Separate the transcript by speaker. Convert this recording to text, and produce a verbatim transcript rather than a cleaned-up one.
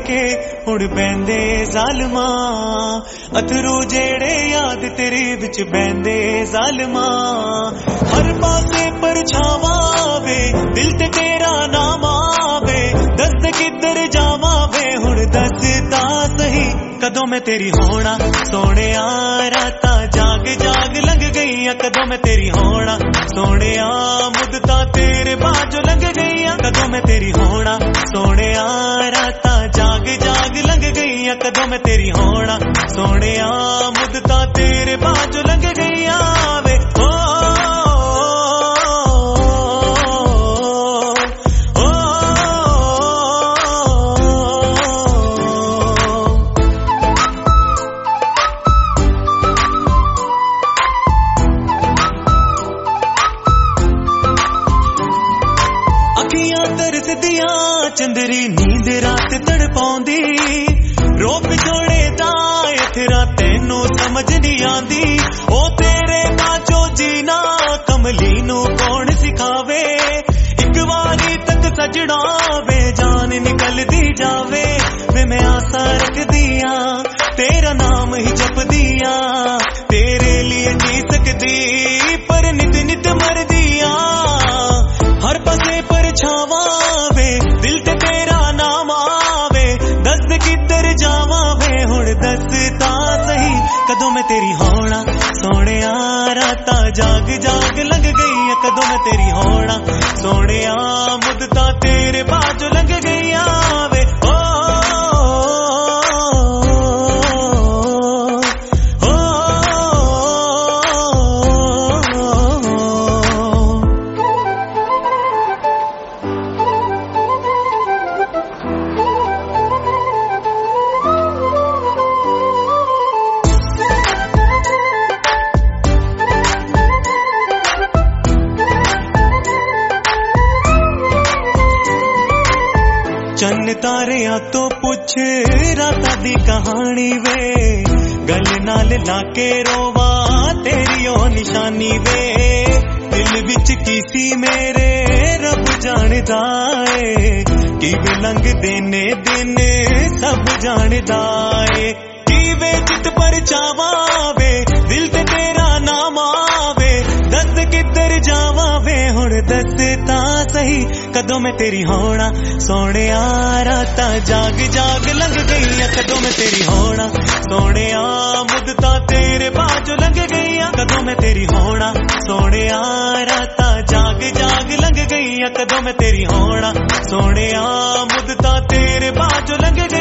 Speaker 1: के हुण बहंदे जालमा अथरू जेड़े याद तेरे विच बहंदे जालमा हर पासे परछावा वे दिल ते तेरा नाम आवे दस किधर जावा वे हुण दसदा सही कदों मैं तेरी होना सोने राता जाग जाग लंघ गईया कदों मैं तेरी होना सोने मुद्दता तेरे बाजो लंघ गईया कदों मैं तेरी होना सोने राता जाग जाग लंघ गईया कदों मैं तेरी होना सोने मुद्दता तेरे बाजो लंघ गईया वे ओ चंदरी नींद रात तड़पाउंदी रो पिछोड़े दा इथरा तेनू समझ नहीं आंदी ओ तेरे बाजो जीना कमली नू कौन सिखावे एक बारी तक सजना वे जान निकल दी जावे वे मैं आशा रख दिया तेरा नाम ही जप दिया तेरे लिए जी सकती पर नित नित मर दिया हर पासे परछावा वे दिल ते तेरा नाम आवे दस किधर जावा वे हुण दसदा सही कदों मैं तेरी होना सोने राता जाग जाग लंघ गई कदों मैं तेरी होना सोने मुद्दता तेरे बाजो लंघ गईया वे ओ चन्न तारे आ तो पुछ राता दी कहानी वे गल नाल लाके रोवा तेरी ओ निशानी वे दिल विच किसी मेरे रब जानदा है कि वे लंघ देने दिन सब जानदा है कि वे चित पर चावा वे दिल ते तेरा नाम आवे दस किधर जावा वे हुण दसता सही कदों मैं तेरी होना सोने राता जाग जाग लंघ गईया कदों मैं तेरी होना सोने मुद्दता तेरे बाजो लंघ गईया कदों मैं तेरी होना सोने राता जाग जाग लंघ गईया कदों मैं तेरी होना सोने मुद्दता तेरे बाजो लंघ गई